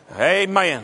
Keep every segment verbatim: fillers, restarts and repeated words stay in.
Amen.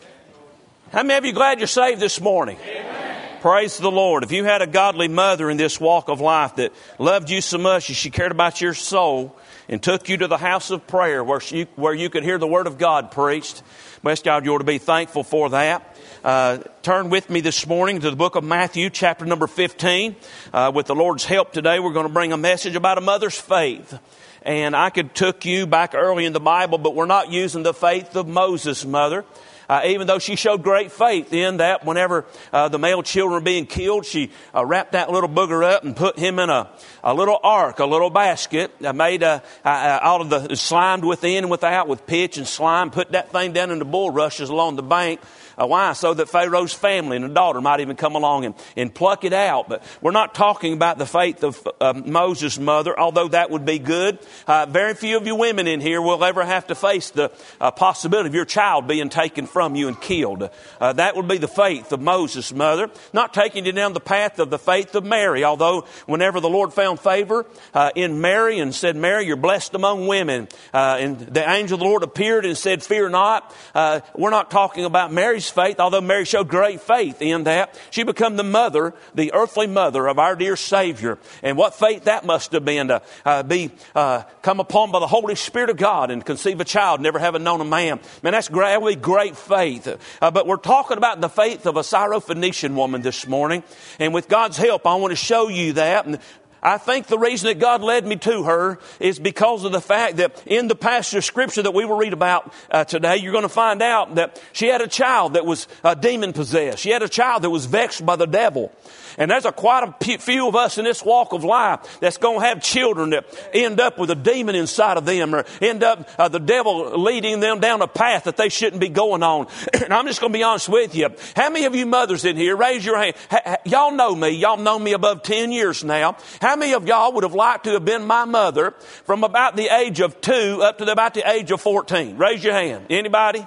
How many of you glad you're saved this morning? Amen. Praise the Lord. If you had a godly mother in this walk of life that loved you so much that she cared about your soul and took you to the house of prayer where she, where you could hear the Word of God preached, bless God, you ought to be thankful for that. Uh, turn with me this morning to the book of Matthew, chapter number fifteen. Uh, with the Lord's help today, we're going to bring a message about a mother's faith. And I could took you back early in the Bible, but we're not using the faith of Moses' mother. Uh, even though she showed great faith in that whenever uh, the male children were being killed, she uh, wrapped that little booger up and put him in a, a little ark, a little basket, uh, made uh, uh, out of the slimed within and without with pitch and slime, put that thing down in the bulrushes along the bank. Uh, why? So that Pharaoh's family and the daughter might even come along and, and pluck it out. But we're not talking about the faith of uh, Moses' mother, although that would be good. Uh, very few of you women in here will ever have to face the uh, possibility of your child being taken from you and killed. Uh, that would be the faith of Moses' mother. Not taking you down the path of the faith of Mary, although whenever the Lord found favor uh, in Mary and said, Mary, you're blessed among women. Uh, and the angel of the Lord appeared and said, fear not. Uh, we're not talking about Mary's faith, although Mary showed great faith in that. She became the mother, the earthly mother of our dear Savior. And what faith that must have been to uh, be uh, come upon by the Holy Spirit of God and conceive a child, never having known a man. Man, that's great, really great faith. Uh, but we're talking about the faith of a Syrophoenician woman this morning. And with God's help, I want to show you that. And I think the reason that God led me to her is because of the fact that in the passage of Scripture that we will read about uh, today, you're going to find out that she had a child that was uh, demon-possessed. She had a child that was vexed by the devil. And there's a quite a few of us in this walk of life that's going to have children that end up with a demon inside of them or end up uh, the devil leading them down a path that they shouldn't be going on. And I'm just going to be honest with you. How many of you mothers in here, raise your hand. Ha, ha, y'all know me. Y'all known me above ten years now. How many of y'all would have liked to have been my mother from about the age of two up to the, about the age of fourteen? Raise your hand. Anybody?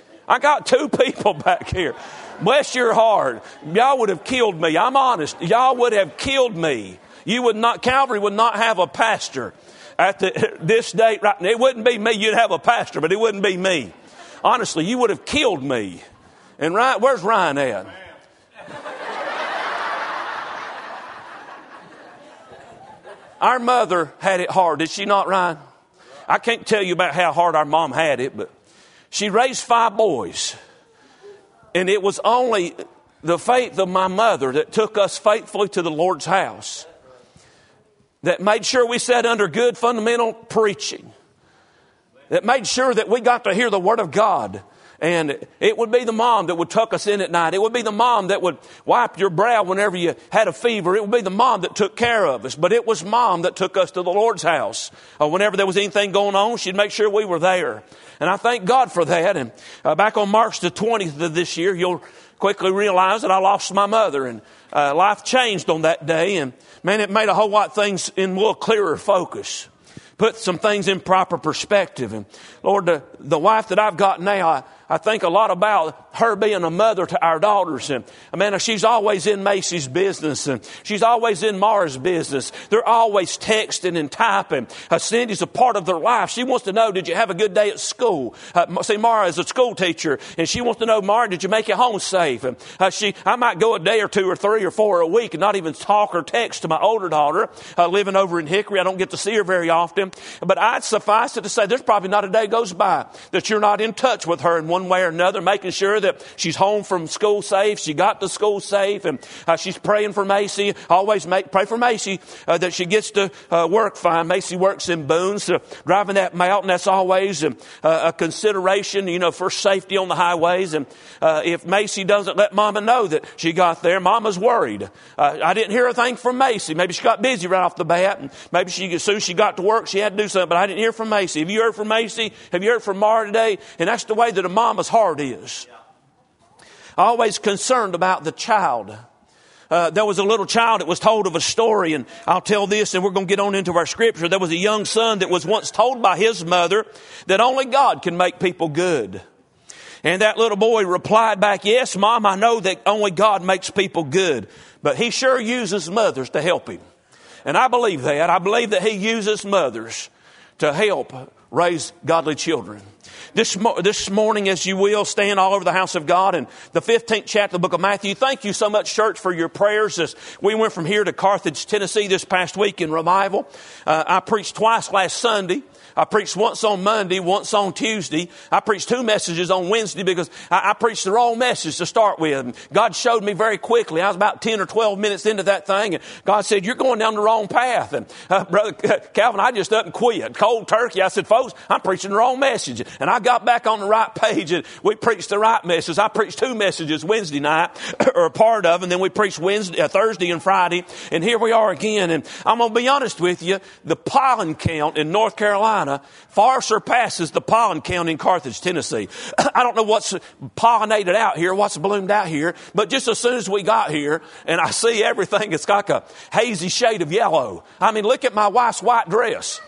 I got two people back here. Bless your heart. Y'all would have killed me. I'm honest. Y'all would have killed me. You would not, Calvary would not have a pastor at the, this date right now. It wouldn't be me. You'd have a pastor, but it wouldn't be me. Honestly, you would have killed me. And Ryan, where's Ryan at? Our mother had it hard. Did she not, Ryan? I can't tell you about how hard our mom had it, but she raised five boys. And it was only the faith of my mother that took us faithfully to the Lord's house, that made sure we sat under good fundamental preaching, that made sure that we got to hear the Word of God. And it would be the mom that would tuck us in at night. It would be the mom that would wipe your brow whenever you had a fever. It would be the mom that took care of us. But it was mom that took us to the Lord's house. Uh, whenever there was anything going on, she'd make sure we were there. And I thank God for that. And uh, back on March the twentieth of this year, you'll quickly realize that I lost my mother. And uh, life changed on that day. And man, it made a whole lot of things in a little clearer focus. Put some things in proper perspective. And Lord, the, the wife that I've got now, I, I think a lot about her being a mother to our daughters. And I mean, she's always in Macy's business and she's always in Mara's business. They're always texting and typing. Uh, Cindy's a part of their life. She wants to know, did you have a good day at school? Uh, see, Mara is a school teacher and she wants to know, Mara, did you make it home safe? And uh, she, I might go a day or two or three or four a week and not even talk or text to my older daughter, uh, living over in Hickory. I don't get to see her very often. But I'd suffice it to say there's probably not a day goes by that you're not in touch with her in one way or another, making sure that she's home from school safe, she got to school safe, and uh, she's praying for Macy. Always make, pray for Macy uh, that she gets to uh, work fine. Macy works in Boone, so driving that mountain, that's always uh, a consideration, you know, for safety on the highways. And uh, if Macy doesn't let Mama know that she got there, Mama's worried. Uh, I didn't hear a thing from Macy. Maybe she got busy right off the bat, and maybe she, as soon as she got to work, she had to do something, but I didn't hear from Macy. Have you heard from Macy? Have you heard from Mara today? And that's the way that a mama's heart is. Always concerned about the child. Uh, there was a little child that was told of a story, and I'll tell this and we're going to get on into our scripture. There was a young son that was once told by his mother that only God can make people good. And that little boy replied back, yes, Mom, I know that only God makes people good, but he sure uses mothers to help him. And I believe that. I believe that he uses mothers to help raise godly children. this, mo- this morning, as you will, stand all over the house of God in the fifteenth chapter of the book of Matthew. Thank you so much, church, for your prayers. As we went from here to Carthage, Tennessee this past week in revival. Uh, I preached twice last Sunday. I preached once on Monday, once on Tuesday. I preached two messages on Wednesday because I, I preached the wrong message to start with. And God showed me very quickly. I was about ten or twelve minutes into that thing, and God said, "You're going down the wrong path." And uh, Brother Calvin, I just up and quit. Cold turkey. I said, "Folks, I'm preaching the wrong message." And I got back on the right page, and we preached the right message. I preached two messages Wednesday night, or a part of, and then we preached Wednesday, uh, Thursday and Friday. And here we are again. And I'm going to be honest with you, the pollen count in North Carolina far surpasses the pollen count in Carthage, Tennessee. I don't know what's pollinated out here, what's bloomed out here, but just as soon as we got here and I see everything, it's like a hazy shade of yellow. I mean, look at my wife's white dress.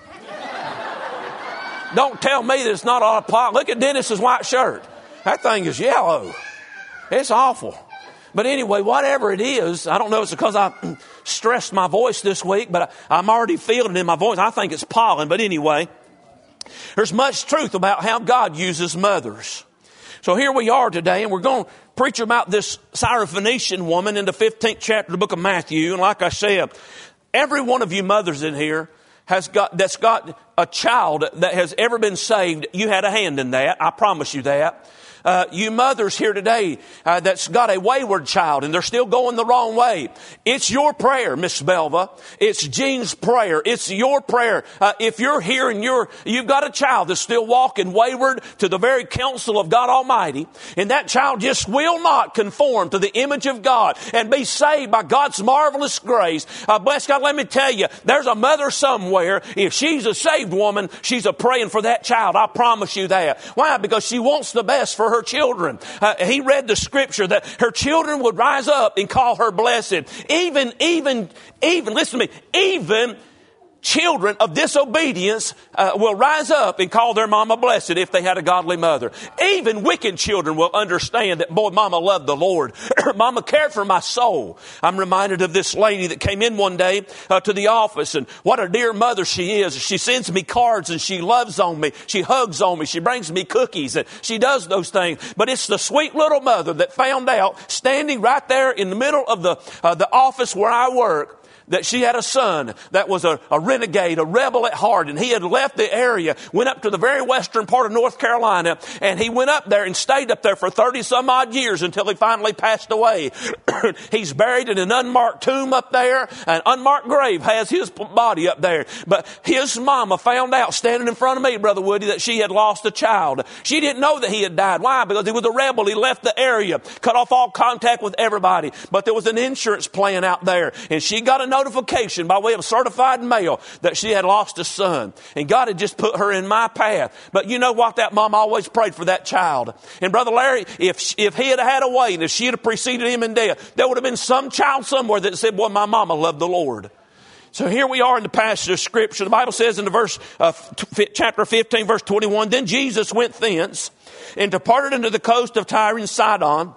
Don't tell me that it's not all pollen. Look at Dennis's white shirt. That thing is yellow. It's awful. But anyway, whatever it is, I don't know if it's because I stressed my voice this week, but I'm already feeling it in my voice. I think it's pollen, but anyway. There's much truth about how God uses mothers. So here we are today, and we're going to preach about this Syrophoenician woman in the fifteenth chapter of the book of Matthew. And like I said, every one of you mothers in here has got, that's got a child that has ever been saved. You had a hand in that. I promise you that. Uh, you mothers here today uh, that's got a wayward child and they're still going the wrong way. It's your prayer, Miss Belva. It's Jean's prayer. It's your prayer. Uh, if you're here and you're, you've got a child that's still walking wayward to the very counsel of God Almighty, and that child just will not conform to the image of God and be saved by God's marvelous grace, uh, bless God, let me tell you, there's a mother somewhere. If she's a saved woman, she's a praying for that child. I promise you that. Why? Because she wants the best for her children. Uh, he read the scripture that her children would rise up and call her blessed. Even, even, even, listen to me, even children of disobedience uh, will rise up and call their mama blessed if they had a godly mother. Even wicked children will understand that, boy, mama loved the Lord. Mama cared for my soul. I'm reminded of this lady that came in one day uh, to the office, and what a dear mother she is. She sends me cards and she loves on me. She hugs on me. She brings me cookies and she does those things. But it's the sweet little mother that found out, standing right there in the middle of the, uh, the office where I work, that she had a son that was a, a renegade, a rebel at heart, and he had left the area, went up to the very western part of North Carolina, and he went up there and stayed up there for thirty some odd years until he finally passed away. He's buried in an unmarked tomb up there. An unmarked grave has his body up there. But his mama found out, standing in front of me, Brother Woody, that she had lost a child. She didn't know that he had died. Why? Because he was a rebel. He left the area, cut off all contact with everybody. But there was an insurance plan out there, and she got a notification by way of certified mail that she had lost a son. And God had just put her in my path. But you know what? That mom always prayed for that child. And Brother Larry, if if he had had a way and if she had preceded him in death, there would have been some child somewhere that said, boy, my mama loved the Lord. So here we are in the passage of Scripture. The Bible says in the verse, uh, chapter fifteen, verse twenty-one, then Jesus went thence and departed into the coast of Tyre and Sidon.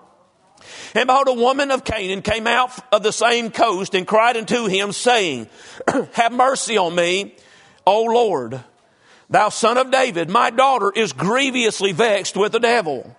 And behold, a woman of Canaan came out of the same coast and cried unto him, saying, have mercy on me, O Lord, thou son of David. My daughter is grievously vexed with the devil.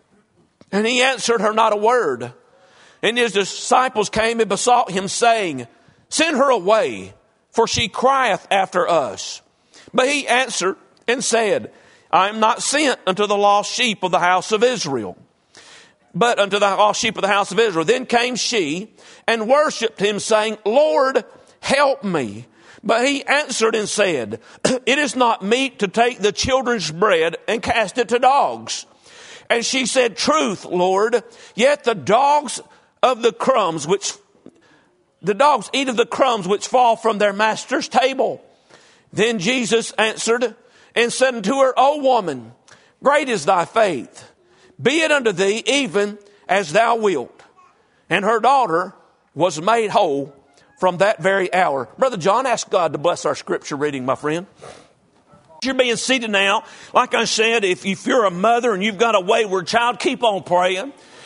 And he answered her not a word. And his disciples came and besought him, saying, send her away, for she crieth after us. But he answered and said, I am not sent unto the lost sheep of the house of Israel, but unto the lost sheep of the house of Israel. Then came she and worshipped him, saying, Lord, help me. But he answered and said, it is not meet to take the children's bread and cast it to dogs. And she said, truth, Lord, yet the dogs of the crumbs which the dogs eat of the crumbs which fall from their master's table. Then Jesus answered and said unto her, O woman, great is thy faith. Be it unto thee even as thou wilt. And her daughter was made whole from that very hour. Brother John, ask God to bless our scripture reading, my friend. You're being seated now. Like I said, if, if you're a mother and you've got a wayward child, keep on praying.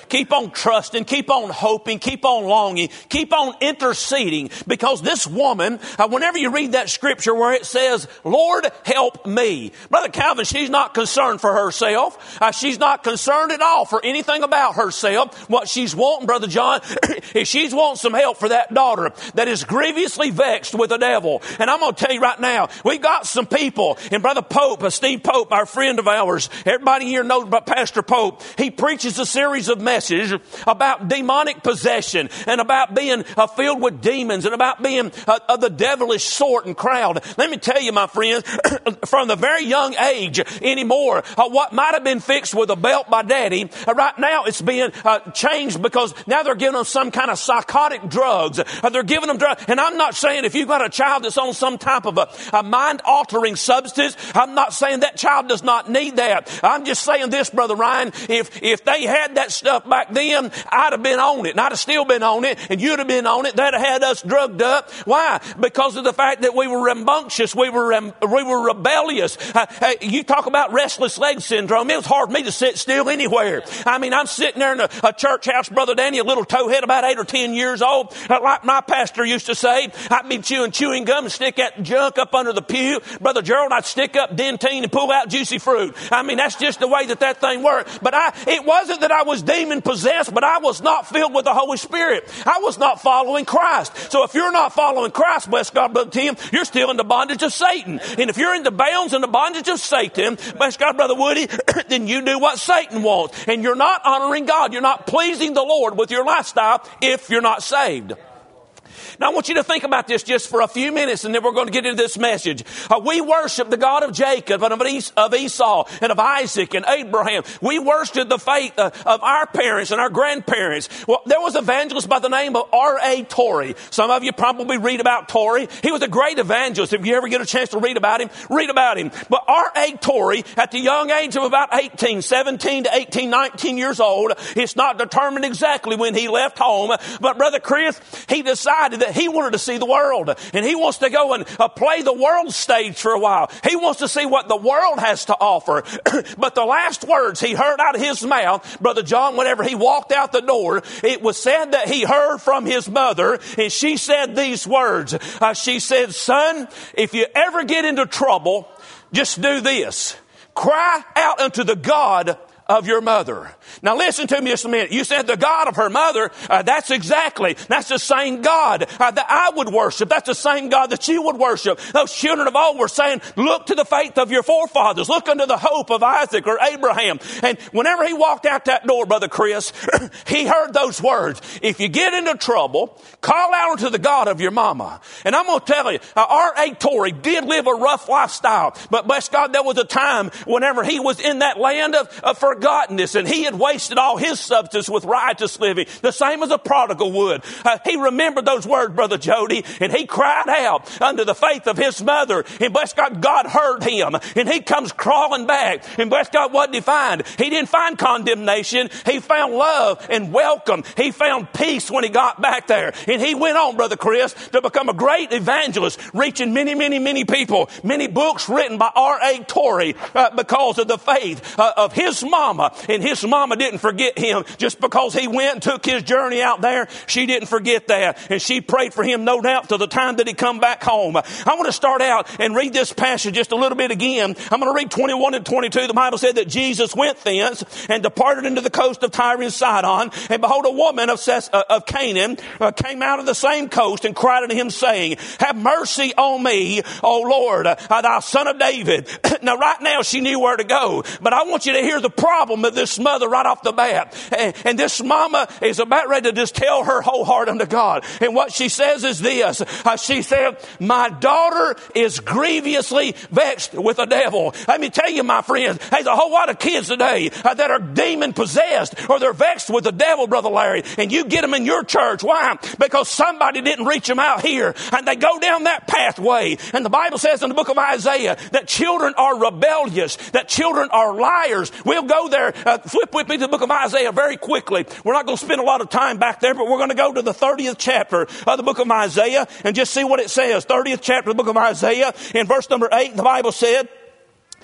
keep on trusting, keep on hoping, keep on longing, keep on interceding, because this woman, uh, whenever you read that scripture where it says, Lord, help me. Brother Calvin, she's not concerned for herself. Uh, she's not concerned at all for anything about herself. What she's wanting, Brother John, is she's wanting some help for that daughter that is grievously vexed with the devil. And I'm going to tell you right now, we got some people, and Brother Pope, uh, Steve Pope, our friend of ours, everybody here knows about Pastor Pope. He preaches a series of messages about demonic possession and about being uh, filled with demons and about being uh, of the devilish sort and crowd. Let me tell you, my friends, from the very young age anymore, uh, what might have been fixed with a belt by daddy, uh, right now it's being uh, changed, because now they're giving them some kind of psychotic drugs. Uh, they're giving them drugs. And I'm not saying if you've got a child that's on some type of a, a mind-altering substance, I'm not saying that child does not need that. I'm just saying this, Brother Ryan, if, if they had that stuff back then, I'd have been on it, and I'd have still been on it, and you'd have been on it. That'd have had us drugged up. Why? Because of the fact that we were rambunctious, we were rem- we were rebellious. Uh, uh, you talk about restless leg syndrome. It was hard for me to sit still anywhere. I mean, I'm sitting there in a, a church house, Brother Danny, a little towhead about eight or ten years old. Uh, like my pastor used to say, I'd be chewing chewing gum and stick that junk up under the pew. Brother Gerald, I'd stick up dentine and pull out juicy fruit. I mean, that's just the way that that thing worked. But I, it wasn't that I was demon possessed, but I was not filled with the Holy Spirit. I was not following Christ. So if you're not following Christ, bless God, Brother Tim, you're still in the bondage of Satan. And if you're in the bounds and the bondage of Satan, bless God, Brother Woody, then you do what Satan wants. And you're not honoring God. You're not pleasing the Lord with your lifestyle if you're not saved. Now, I want you to think about this just for a few minutes, and then we're going to get into this message. Uh, we worship the God of Jacob and of, es- of Esau and of Isaac and Abraham. We worship the faith uh, of our parents and our grandparents. Well, there was an evangelist by the name of R A Torrey. Some of you probably read about Torrey. He was a great evangelist. If you ever get a chance to read about him, read about him. But R A Torrey, at the young age of about eighteen, seventeen to eighteen, nineteen years old, it's not determined exactly when he left home, but Brother Chris, he decided that he wanted to see the world, and he wants to go and uh, play the world stage for a while. He wants to see what the world has to offer. But the last words he heard out of his mouth, Brother John, whenever he walked out the door, it was said that he heard from his mother, and she said these words. Uh, she said, son, if you ever get into trouble, just do this. Cry out unto the God of your mother. Now listen to me just a minute. You said the God of her mother. Uh, that's exactly, that's the same God uh, that I would worship. That's the same God that you would worship. Those children of old were saying, look to the faith of your forefathers. Look unto the hope of Isaac or Abraham. And whenever he walked out that door, Brother Chris, he heard those words. If you get into trouble, call out unto the God of your mama. And I'm going to tell you, uh, R A Torrey did live a rough lifestyle. But bless God, there was a time whenever he was in that land of, of forgottenness, and he had wasted all his substance with riotous living, the same as a prodigal would. Uh, he remembered those words, Brother Jody, and he cried out under the faith of his mother, and bless God, God heard him, and he comes crawling back, and bless God, what did he find? He didn't find condemnation. He found love and welcome. He found peace when he got back there, and he went on, Brother Chris, to become a great evangelist, reaching many, many, many people. Many books written by R A Torrey uh, because of the faith uh, of his mom. And his mama didn't forget him just because he went and took his journey out there. She didn't forget that. And she prayed for him, no doubt, till the time that he come back home. I want to start out and read this passage just a little bit again. I'm going to read twenty-one and twenty-two. The Bible said that Jesus went thence and departed into the coast of Tyre and Sidon. And behold, a woman of, Ces- uh, of Canaan uh, came out of the same coast and cried unto him, saying, have mercy on me, O Lord, uh, thou son of David. Now, right now, she knew where to go. But I want you to hear the problem of this mother right off the bat. And, and this mama is about ready to just tell her whole heart unto God. And what she says is this. Uh, she said, my daughter is grievously vexed with the devil. Let me tell you, my friends, there's a whole lot of kids today uh, that are demon possessed, or they're vexed with the devil, Brother Larry. And you get them in your church. Why? Because somebody didn't reach them out here. And they go down that pathway. And the Bible says in the book of Isaiah that children are rebellious, that children are liars. We'll go there. Uh, flip with me to the book of Isaiah very quickly. We're not going to spend a lot of time back there, but we're going to go to the thirtieth chapter of the book of Isaiah and just see what it says. thirtieth chapter of the book of Isaiah, in verse number eight, the Bible said,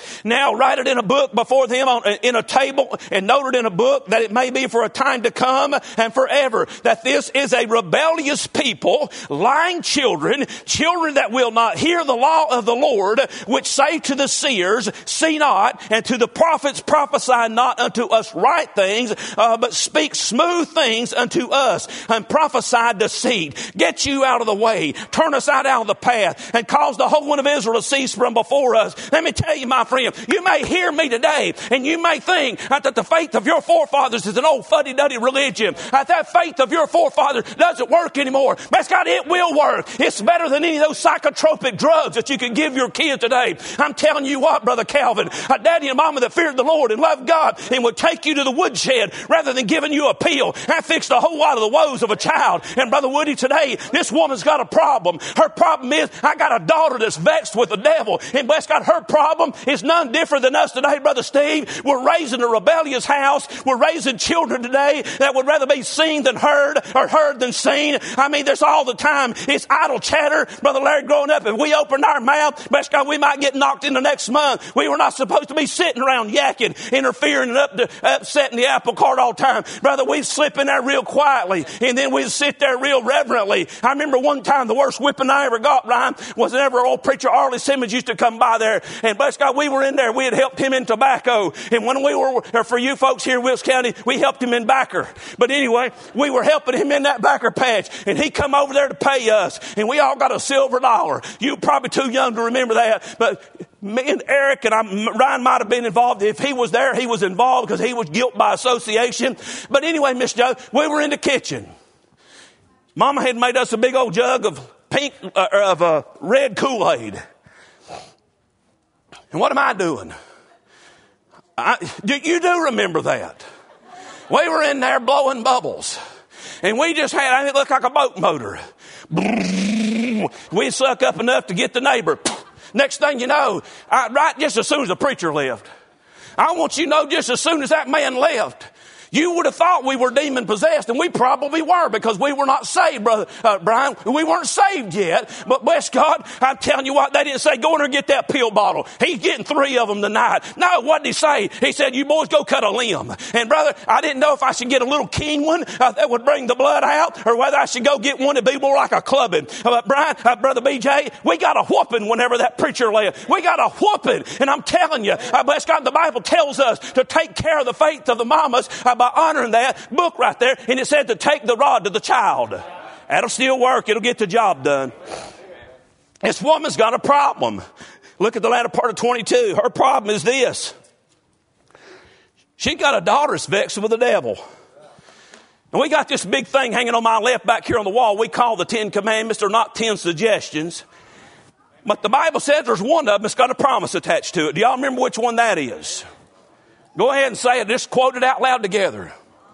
Now write it in a book before them on, in a table, and note it in a book, that it may be for a time to come and forever, that this is a rebellious people, lying children, children that will not hear the law of the Lord, which say to the seers, see not, and to the prophets, prophesy not unto us right things, uh, but speak smooth things unto us, and prophesy deceit. Get you out of the way, turn us out, out of the path, and cause the whole one of Israel to cease from before us. Let me tell you, my friend, you may hear me today, and you may think that the faith of your forefathers is an old fuddy-duddy religion, that that faith of your forefathers doesn't work anymore. But God, it will work. It's better than any of those psychotropic drugs that you can give your kid today. I'm telling you what, Brother Calvin, a daddy and mama that feared the Lord and loved God and would take you to the woodshed rather than giving you a pill. That fixed a whole lot of the woes of a child. And Brother Woody, today, this woman's got a problem. Her problem is, I got a daughter that's vexed with the devil. And bless God, her problem is none different than us today, Brother Steve. We're raising a rebellious house. We're raising children today that would rather be seen than heard, or heard than seen. I mean, there's all the time. It's idle chatter. Brother Larry, growing up, if we opened our mouth, bless God, we might get knocked in the next month. We were not supposed to be sitting around yakking, interfering, and up to, upsetting the apple cart all the time. Brother, we'd slip in there real quietly, and then we'd sit there real reverently. I remember one time the worst whipping I ever got, Ryan, was whenever old preacher Arlie Simmons used to come by there, and bless God, we were in there. We had helped him in tobacco, and when we were, or for you folks here in Wilkes County, we helped him in backer. But anyway, we were helping him in that backer patch, and he come over there to pay us, and we all got a silver dollar. You probably too young to remember that, but me and Eric and I, Ryan might have been involved. If he was there, he was involved because he was guilt by association. But anyway, Miss Joe, we were in the kitchen. Mama had made us a big old jug of pink, uh, of uh, red Kool-Aid. And what am I doing? I, do, you do remember that? We were in there blowing bubbles. And we just had, I think it looked like a boat motor. We suck up enough to get the neighbor. Next thing you know, I, right just as soon as the preacher left, I want you to know, just as soon as that man left, you would have thought we were demon possessed, and we probably were, because we were not saved, Brother uh, Brian. We weren't saved yet, but bless God, I'm telling you what, they didn't say, go in there and get that pill bottle. He's getting three of them tonight. No, what did he say? He said, you boys go cut a limb. And brother, I didn't know if I should get a little keen one uh, that would bring the blood out, or whether I should go get one that'd be more like a clubbing. Uh, Brian, uh, Brother B J, we got a whooping whenever that preacher left. We got a whooping, and I'm telling you, uh, bless God, the Bible tells us to take care of the faith of the mamas uh, by honoring that book right there, and it said to take the rod to the child. That'll still work. It'll get the job done. This woman's got a problem. Look at the latter part of twenty-two. Her problem is this. She got a daughter that's vexed with the devil. And we got this big thing hanging on my left back here on the wall. We call the Ten Commandments. They're not ten suggestions. But the Bible says there's one of them that's got a promise attached to it. Do y'all remember which one that is? Go ahead and say it. Just quote it out loud together.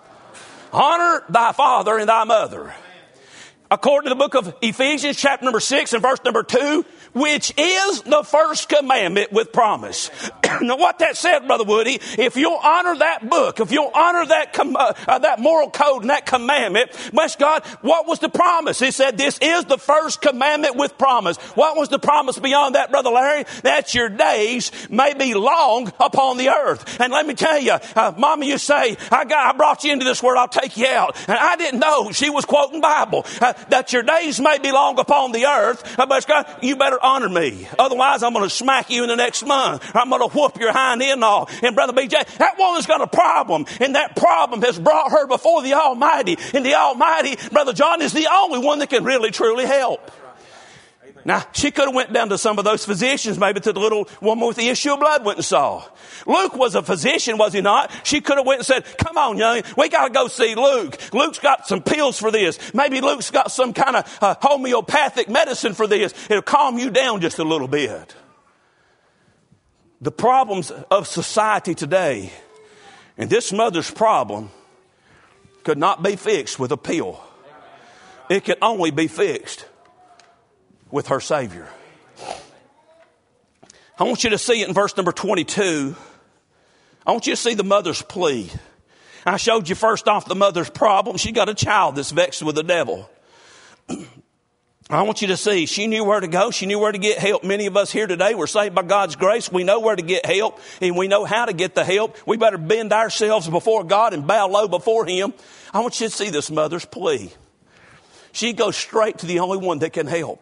Honor thy father and thy mother. According to the book of Ephesians, chapter number six and verse number two, which is the first commandment with promise. Now what that said, Brother Woody, if you'll honor that book, if you'll honor that com- uh, uh, that moral code and that commandment, bless God, what was the promise? He said, this is the first commandment with promise. What was the promise beyond that, Brother Larry? That your days may be long upon the earth. And let me tell you, uh, Mama, you say, I got, I brought you into this world, I'll take you out. And I didn't know she was quoting Bible. Uh, that your days may be long upon the earth. Uh, bless God, you better honor me. Otherwise, I'm going to smack you in the next month. I'm going to whoop your hind end off. And Brother B J, that woman's got a problem. And that problem has brought her before the Almighty. And the Almighty, Brother John, is the only one that can really, truly help. Now, she could have went down to some of those physicians, maybe to the little woman with the issue of blood went and saw. Luke was a physician, was he not? She could have went and said, come on, young, we got to go see Luke. Luke's got some pills for this. Maybe Luke's got some kind of uh, homeopathic medicine for this. It'll calm you down just a little bit. The problems of society today, and this mother's problem, could not be fixed with a pill. It can only be fixed with her Savior. I want you to see it in verse number twenty-two. I want you to see the mother's plea. I showed you first off the mother's problem. She got a child that's vexed with the devil. I want you to see, she knew where to go. She knew where to get help. Many of us here today, we're saved by God's grace. We know where to get help, and we know how to get the help. We better bend ourselves before God and bow low before Him. I want you to see this mother's plea. She goes straight to the only one that can help.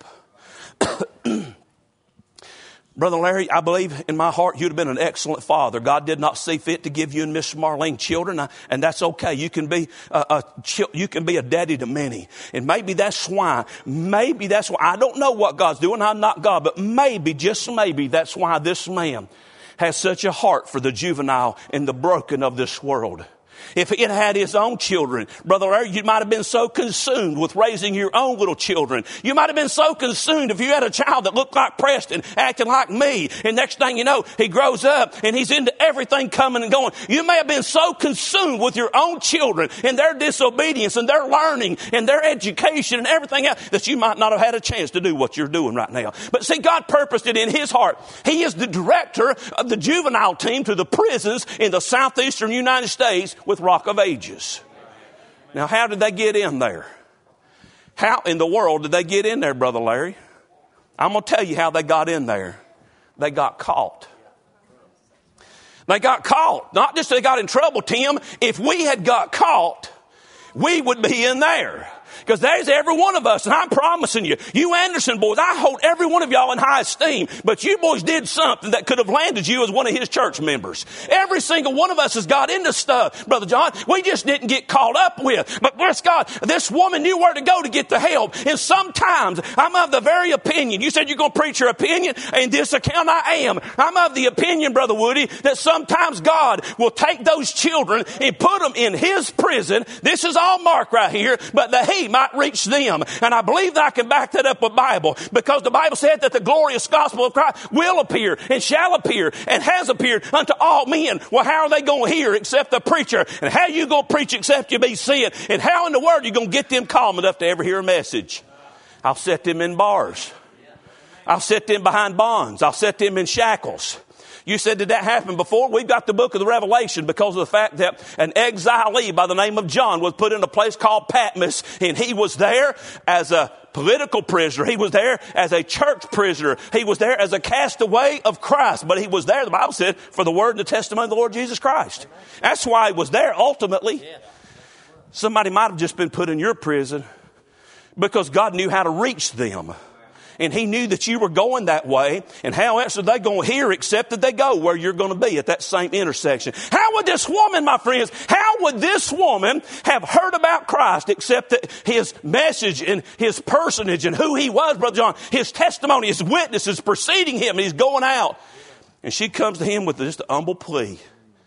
Brother Larry, I believe in my heart you'd have been an excellent father. God did not see fit to give you and Miss Marlene children, and that's okay. You can be a, a you can be a daddy to many, and maybe that's why. Maybe that's why. I don't know what God's doing. I'm not God, but maybe, just maybe, that's why this man has such a heart for the juvenile and the broken of this world. If it had his own children, Brother Larry, you might have been so consumed with raising your own little children. You might have been so consumed if you had a child that looked like Preston, acting like me, and next thing you know, he grows up and he's into everything coming and going. You may have been so consumed with your own children and their disobedience and their learning and their education and everything else that you might not have had a chance to do what you're doing right now. But see, God purposed it in His heart. He is the director of the juvenile team to the prisons in the southeastern United States with Rock of Ages. Now, how did they get in there? How in the world did they get in there, Brother Larry? I'm going to tell you how they got in there. They got caught. They got caught. Not just they got in trouble, Tim. If we had got caught, we would be in there. Because there's every one of us, and I'm promising you, you Anderson boys, I hold every one of y'all in high esteem, but you boys did something that could have landed you as one of His church members. Every single one of us has got into stuff, Brother John, we just didn't get caught up with. But bless God, this woman knew where to go to get the help. And sometimes, I'm of the very opinion, you said you're going to preach your opinion, in this account I am. I'm of the opinion, Brother Woody, that sometimes God will take those children and put them in His prison. This is all Mark right here, but the He might reach them. And I believe that I can back that up with Bible, because the Bible said that the glorious gospel of Christ will appear and shall appear and has appeared unto all men. Well, how are they going to hear except the preacher? And how are you going to preach except you be sent? And how in the world are you going to get them calm enough to ever hear a message? I'll set them in bars. I'll set them behind bonds. I'll set them in shackles. You said, did that happen before? We've got the book of the Revelation because of the fact that an exilee by the name of John was put in a place called Patmos, and he was there as a political prisoner. He was there as a church prisoner. He was there as a castaway of Christ. But he was there, the Bible said, for the word and the testimony of the Lord Jesus Christ. That's why he was there ultimately. Somebody might have just been put in your prison because God knew how to reach them. And He knew that you were going that way. And how else are they going to hear except that they go where you're going to be at that same intersection? How would this woman, my friends, how would this woman have heard about Christ except that His message and His personage and who He was, Brother John, His testimony, His witnesses preceding Him, and He's going out. And she comes to Him with just a humble plea.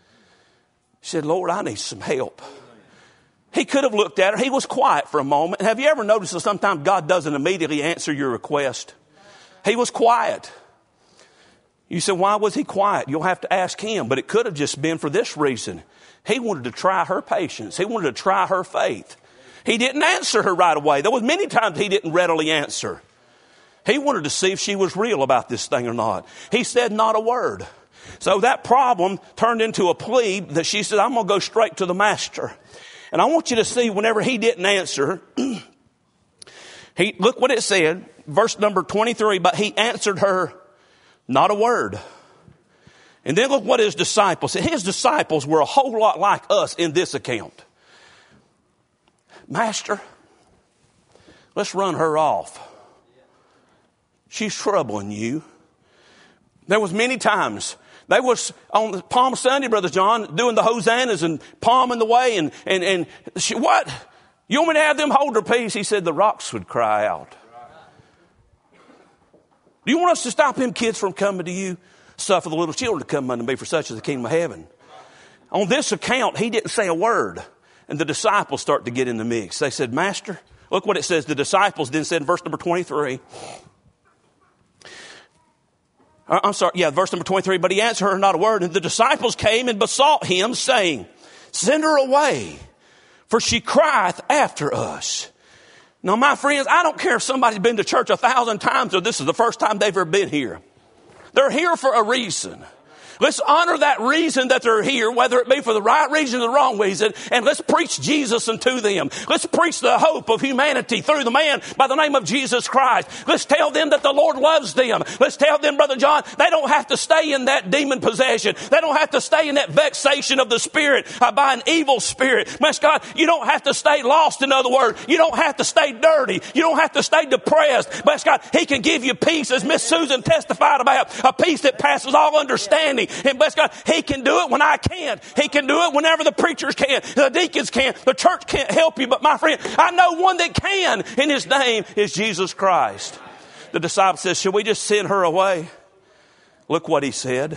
She said, Lord, I need some help. He could have looked at her. He was quiet for a moment. Have you ever noticed that sometimes God doesn't immediately answer your request? He was quiet. You said, why was He quiet? You'll have to ask Him. But it could have just been for this reason. He wanted to try her patience. He wanted to try her faith. He didn't answer her right away. There was many times He didn't readily answer. He wanted to see if she was real about this thing or not. He said not a word. So that problem turned into a plea that she said, I'm going to go straight to the Master. And I want you to see whenever He didn't answer, he look what it said, verse number twenty-three, but He answered her not a word. And then look what His disciples said. His disciples were a whole lot like us in this account. Master, let's run her off. She's troubling you. There was many times. They was on Palm Sunday, Brother John, doing the hosannas and palming the way. And, and, and she, what? You want me to have them hold their peace? He said the rocks would cry out. Do you want us to stop them kids from coming to you? Suffer the little children to come unto me, for such is the kingdom of heaven. On this account, He didn't say a word. And the disciples start to get in the mix. They said, Master, look what it says. The disciples then said in verse number twenty-three. I'm sorry, yeah, verse number twenty-three. But He answered her not a word. And the disciples came and besought Him, saying, send her away, for she crieth after us. Now, my friends, I don't care if somebody's been to church a thousand times or this is the first time they've ever been here. They're here for a reason. Let's honor that reason that they're here, whether it be for the right reason or the wrong reason, and let's preach Jesus unto them. Let's preach the hope of humanity through the man by the name of Jesus Christ. Let's tell them that the Lord loves them. Let's tell them, Brother John, they don't have to stay in that demon possession. They don't have to stay in that vexation of the spirit uh, by an evil spirit. Bless God, you don't have to stay lost, in other words. You don't have to stay dirty. You don't have to stay depressed. Bless God, He can give you peace, as Miss Susan testified about, a peace that passes all understanding. And bless God, He can do it when I can't. He can do it whenever the preachers can, the deacons can, the church can't help you. But my friend, I know one that can, and His name is Jesus Christ. The disciple says, should we just send her away? Look what He said.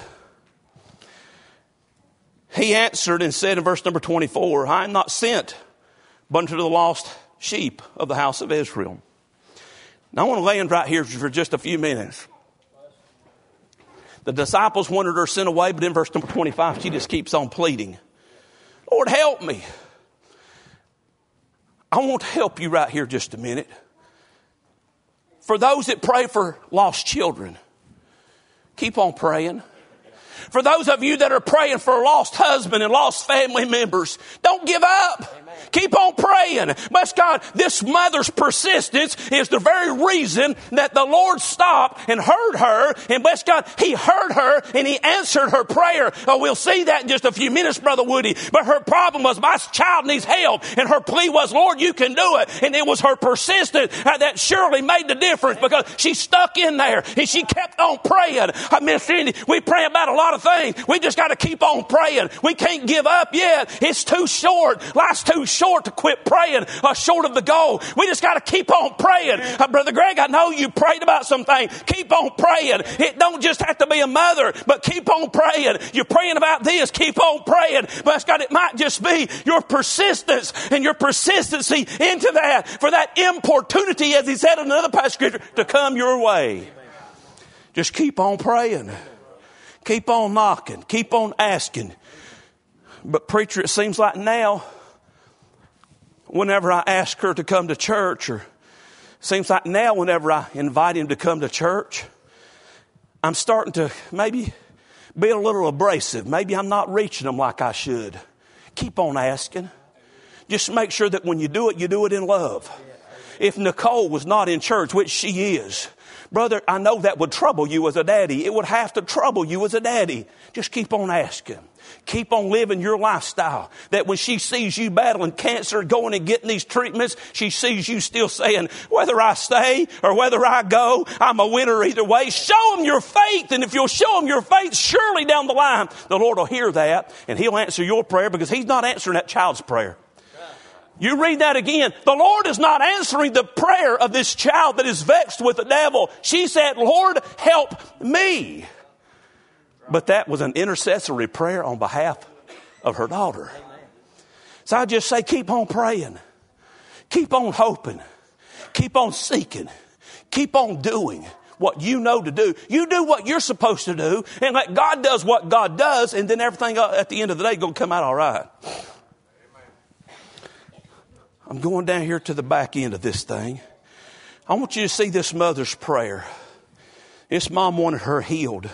He answered and said in verse number twenty-four, I am not sent but unto the lost sheep of the house of Israel. Now I want to land right here for just a few minutes. The disciples wanted her sent away, but in verse number twenty-five, she just keeps on pleading. Lord, help me. I want to help you right here just a minute. For those that pray for lost children, keep on praying. For those of you that are praying for a lost husband and lost family members, don't give up. Amen. Keep on praying. Bless God, this mother's persistence is the very reason that the Lord stopped and heard her. And bless God, He heard her and He answered her prayer. Oh, we'll see that in just a few minutes, Brother Woody. But her problem was, my child needs help. And her plea was, Lord, you can do it. And it was her persistence that surely made the difference, because she stuck in there and she kept on praying. I Miss Cindy, we pray about a lot of things. We just got to keep on praying. We can't give up yet. It's too short. Life's too short to quit praying uh, short of the goal. We just got to keep on praying. Uh, Brother Greg, I know you prayed about something. Keep on praying. It don't just have to be a mother, but keep on praying. You're praying about this. Keep on praying. But God, it might just be your persistence and your persistency into that, for that importunity, as He said in another passage of Scripture, to come your way. Just keep on praying. Keep on knocking. Keep on asking. But preacher, it seems like now, whenever I ask her to come to church, or seems like now whenever I invite him to come to church, I'm starting to maybe be a little abrasive. Maybe I'm not reaching them like I should. Keep on asking. Just make sure that when you do it, you do it in love. If Nicole was not in church, which she is, brother, I know that would trouble you as a daddy. It would have to trouble you as a daddy. Just keep on asking. Keep on living your lifestyle. That when she sees you battling cancer, going and getting these treatments, she sees you still saying, whether I stay or whether I go, I'm a winner either way. Show them your faith. And if you'll show them your faith, surely down the line, the Lord will hear that and He'll answer your prayer, because He's not answering that child's prayer. You read that again. The Lord is not answering the prayer of this child that is vexed with the devil. She said, Lord, help me. But that was an intercessory prayer on behalf of her daughter. So I just say, keep on praying. Keep on hoping. Keep on seeking. Keep on doing what you know to do. You do what you're supposed to do, and let God does what God does, and then everything at the end of the day is going to come out all right. I'm going down here to the back end of this thing. I want you to see this mother's prayer. This mom wanted her healed.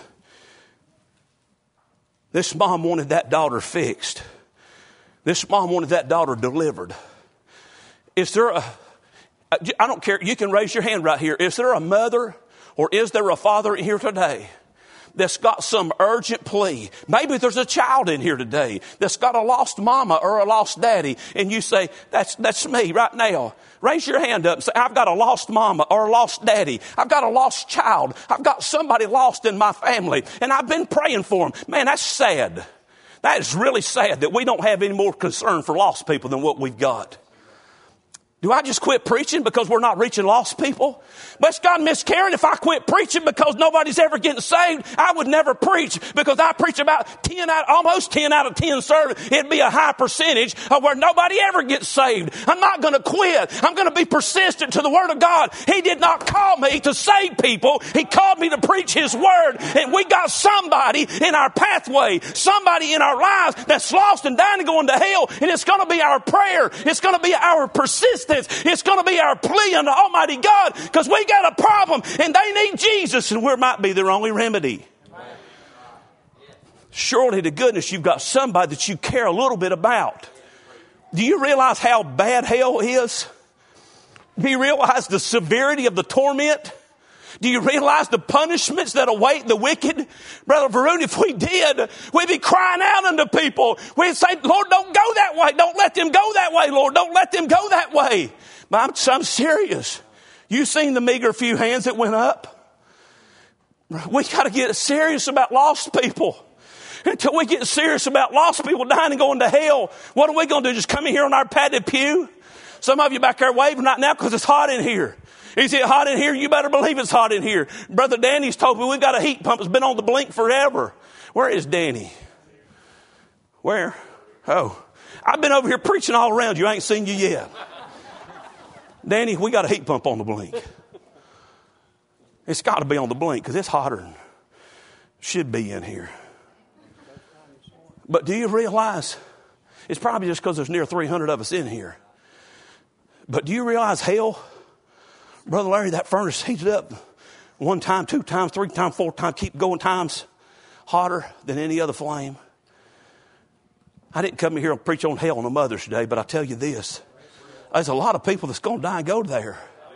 This mom wanted that daughter fixed. This mom wanted that daughter delivered. Is there a, I don't care, you can raise your hand right here. Is there a mother or is there a father here today that's got some urgent plea? Maybe there's a child in here today that's got a lost mama or a lost daddy, and you say, that's that's me right now. Raise your hand up and say, I've got a lost mama or a lost daddy. I've got a lost child. I've got somebody lost in my family, and I've been praying for them. Man, that's sad. That is really sad that we don't have any more concern for lost people than what we've got. Do I just quit preaching because we're not reaching lost people? Bless God, Miss Karen, if I quit preaching because nobody's ever getting saved, I would never preach, because I preach about ten out, almost ten out of ten sermons. It'd be a high percentage of where nobody ever gets saved. I'm not going to quit. I'm going to be persistent to the Word of God. He did not call me to save people. He called me to preach His Word. And we got somebody in our pathway, somebody in our lives that's lost and dying and going to hell. And it's going to be our prayer. It's going to be our persistence. It's going to be our plea unto Almighty God, because we got a problem and they need Jesus, and we might be their only remedy. surely to goodness you've got somebody that you care a little bit about. Do you realize how bad hell is? Do you realize the severity of the torment? Do you realize the punishments that await the wicked? Brother Varun, if we did, we'd be crying out unto people. We'd say, Lord, don't go that way. Don't let them go that way, Lord. Don't let them go that way. But I'm, I'm serious. You seen the meager few hands that went up? We got to get serious about lost people. Until we get serious about lost people dying and going to hell, what are we going to do? Just come in here on our padded pew? Some of you back there waving right now because it's hot in here. Is it hot in here? You better believe it's hot in here. Brother Danny's told me we've got a heat pump. It's been on the blink forever. Where is Danny? Where? Oh, I've been over here preaching all around you. I ain't seen you yet. Danny, we got a heat pump on the blink. It's got to be on the blink because it's hotter than should be in here. But do you realize it's probably just because there's near three hundred of us in here. But do you realize hell, Brother Larry, that furnace heated up one time, two times, three times, four times, keep going times hotter than any other flame. I didn't come here and preach on hell on a Mother's Day, but I tell you this, there's a lot of people that's going to die and go there.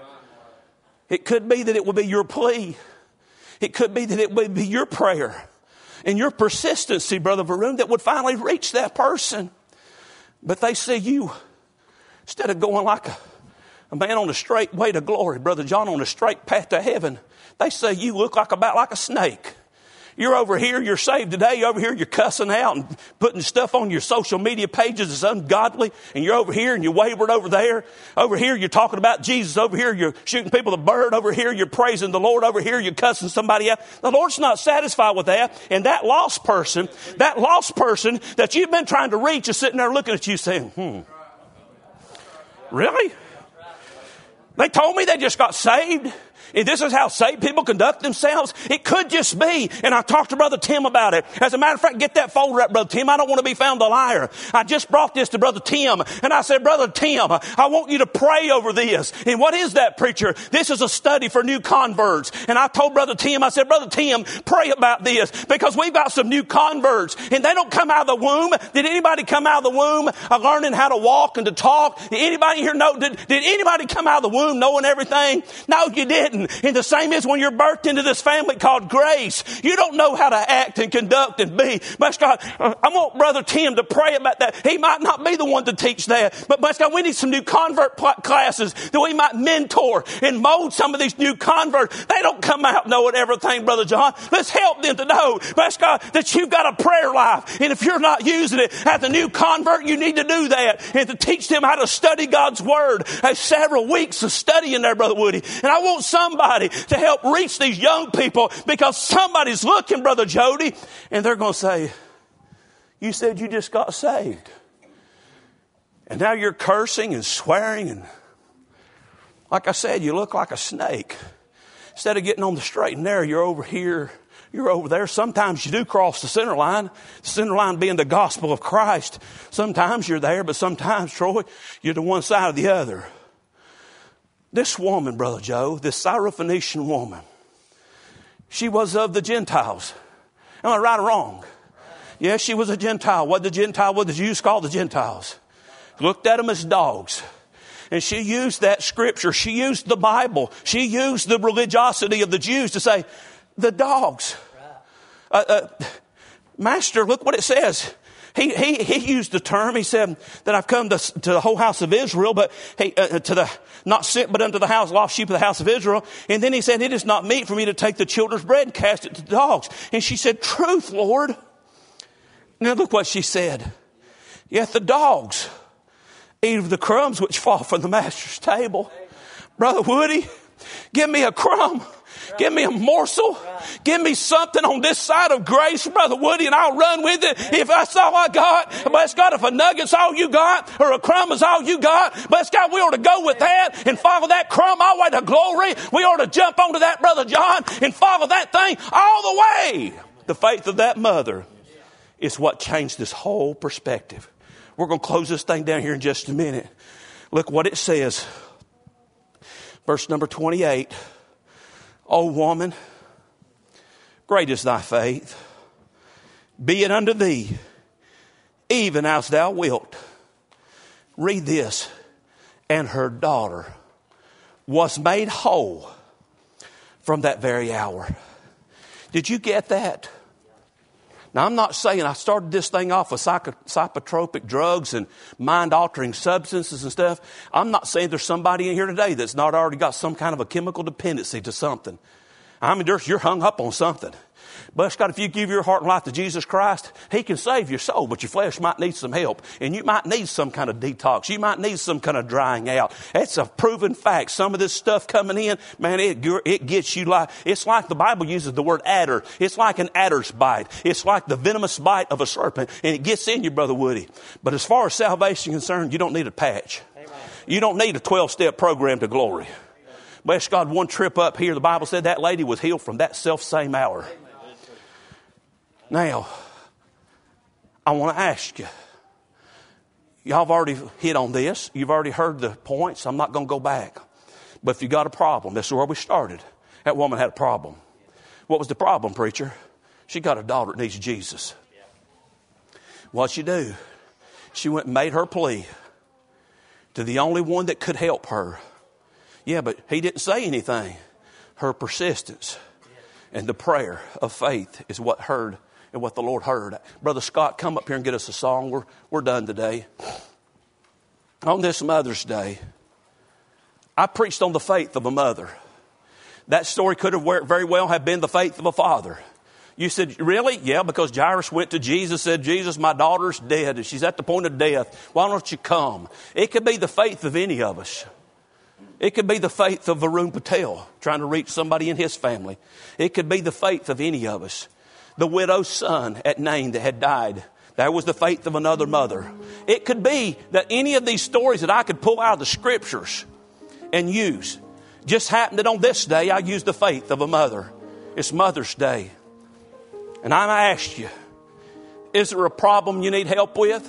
It could be that it will be your plea. It could be that it would be your prayer and your persistency, Brother Varun, that would finally reach that person. But they see you, instead of going like a, a man on a straight way to glory, Brother John, on a straight path to heaven, they say you look like about like a snake. You're over here, you're saved today. You're over here, you're cussing out and putting stuff on your social media pages that's ungodly. And you're over here and you're wayward over there. Over here, you're talking about Jesus. Over here, you're shooting people with a bird. Over here, you're praising the Lord. Over here, you're cussing somebody out. The Lord's not satisfied with that. And that lost person, that lost person that you've been trying to reach is sitting there looking at you saying, hmm, really? They told me they just got saved. If this is how saved people conduct themselves, it could just be. And I talked to Brother Tim about it. As a matter of fact, get that folder up, Brother Tim. I don't want to be found a liar. I just brought this to Brother Tim. And I said, Brother Tim, I want you to pray over this. And what is that, preacher? This is a study for new converts. And I told Brother Tim, I said, Brother Tim, pray about this. Because we've got some new converts. And they don't come out of the womb. Did anybody come out of the womb uh, learning how to walk and to talk? Did anybody here know? Did, did anybody come out of the womb knowing everything? No, you didn't. And the same is when you're birthed into this family called grace. You don't know how to act and conduct and be. But God, I want Brother Tim to pray about that. He might not be the one to teach that. But God, we need some new convert classes that we might mentor and mold some of these new converts. They don't come out knowing everything, Brother John. Let's help them to know, but God, that you've got a prayer life. And if you're not using it as a new convert, you need to do that. And to teach them how to study God's Word. There's several weeks of studying there, Brother Woody. And I want somebody to help reach these young people because somebody's looking, Brother Jody, and they're going to say, you said you just got saved. And now you're cursing and swearing. And like I said, you look like a snake. Instead of getting on the straight and narrow, you're over here, you're over there. Sometimes you do cross the center line, the center line being the gospel of Christ. Sometimes you're there, but sometimes, Troy, you're to one side or the other. This woman, Brother Joe, this Syrophoenician woman, she was of the Gentiles. Am I right or wrong? Yes, she was a Gentile. What the Gentile, what the Jews called the Gentiles. Looked at them as dogs. And she used that scripture. She used the Bible. She used the religiosity of the Jews to say, the dogs. Uh, uh, Master, look what it says. He, he, he used the term, he said, that I've come to, to the whole house of Israel, but he, uh, to the, not sent, but unto the house, lost sheep of the house of Israel. And then he said, it is not meet for me to take the children's bread and cast it to the dogs. And she said, truth, Lord. Now look what she said. Yet the dogs eat of the crumbs which fall from the master's table. Brother Woody, give me a crumb. Give me a morsel. Give me something on this side of grace, Brother Woody, and I'll run with it. If that's all I got, bless God, if a nugget's all you got, or a crumb is all you got, bless God, we ought to go with that and follow that crumb all the way to glory. We ought to jump onto that, Brother John, and follow that thing all the way. The faith of that mother is what changed this whole perspective. We're going to close this thing down here in just a minute. Look what it says. Verse number twenty-eight. O woman, great is thy faith. be it unto thee, even as thou wilt. Read this. And her daughter was made whole from that very hour. Did you get that? Now, I'm not saying I started this thing off with psycho, psychotropic drugs and mind-altering substances and stuff. I'm not saying there's somebody in here today that's not already got some kind of a chemical dependency to something. I mean, you're hung up on something. But Scott, if you give your heart and life to Jesus Christ, He can save your soul, but your flesh might need some help. And you might need some kind of detox. You might need some kind of drying out. It's a proven fact. Some of this stuff coming in, man, it, it gets you like, it's like the Bible uses the word adder. It's like an adder's bite. It's like the venomous bite of a serpent, and it gets in you, Brother Woody. But as far as salvation is concerned, you don't need a patch. Amen. You don't need a twelve-step program to glory. Bless God, one trip up here, the Bible said that lady was healed from that self-same hour. Amen. Now, I want to ask you, y'all have already hit on this. You've already heard the points. I'm not going to go back. But if you got a problem, this is where we started. That woman had a problem. What was the problem, preacher? She got a daughter that needs Jesus. What'd she do? She went and made her plea to the only one that could help her. Yeah, but he didn't say anything. Her persistence and the prayer of faith is what heard and what the Lord heard. Brother Scott, come up here and get us a song. We're, we're done today. On this Mother's Day, I preached on the faith of a mother. That story could have very well have been the faith of a father. You said, really? Yeah, because Jairus went to Jesus, said, Jesus, my daughter's dead. She's at the point of death. Why don't you come? It could be the faith of any of us. It could be the faith of Varun Patel trying to reach somebody in his family. It could be the faith of any of us. The widow's son at Nain that had died. That was the faith of another mother. It could be that any of these stories that I could pull out of the scriptures and use just happened that on this day I used the faith of a mother. It's Mother's Day. And I asked you, is there a problem you need help with?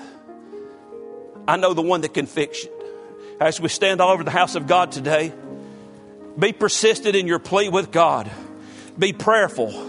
I know the one that can fix it. As we stand all over the house of God today, be persistent in your plea with God. Be prayerful.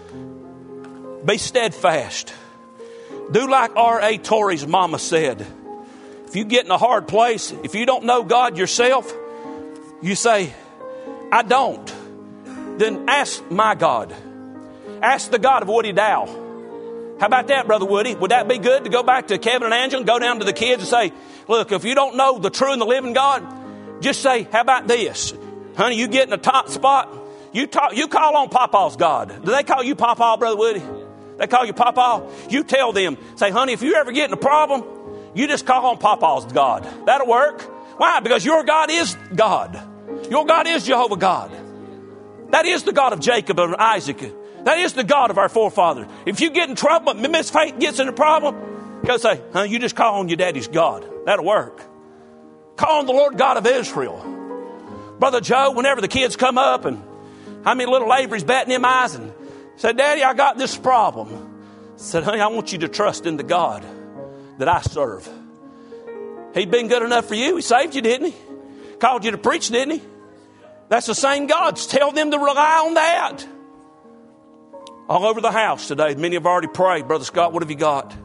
Be steadfast. Do like R A Torrey's mama said. If you get in a hard place, if you don't know God yourself, you say, I don't. Then ask my God. Ask the God of Woody Dow. How about that, Brother Woody? Would that be good to go back to Kevin and Angela and go down to the kids and say, look, if you don't know the true and the living God, just say, how about this? Honey, you get in a top spot, you talk, you call on Papa's God. Do they call you Papa, Brother Woody? They call you Papa? You tell them, say, honey, if you ever get in a problem, you just call on Papa's God. That'll work. Why? Because your God is God. Your God is Jehovah God. That is the God of Jacob and Isaac. That is the God of our forefathers. If you get in trouble, Miss Faith gets in a problem, go say, huh, you just call on your daddy's God. That'll work. Call on the Lord God of Israel. Brother Joe, whenever the kids come up and how many little Avery's batting them eyes and said, Daddy, I got this problem. Said, honey, I want you to trust in the God that I serve. He'd been good enough for you. He saved you, didn't he? Called you to preach, didn't he? That's the same God. Tell them to rely on that. All over the house today, many have already prayed. Brother Scott, what have you got?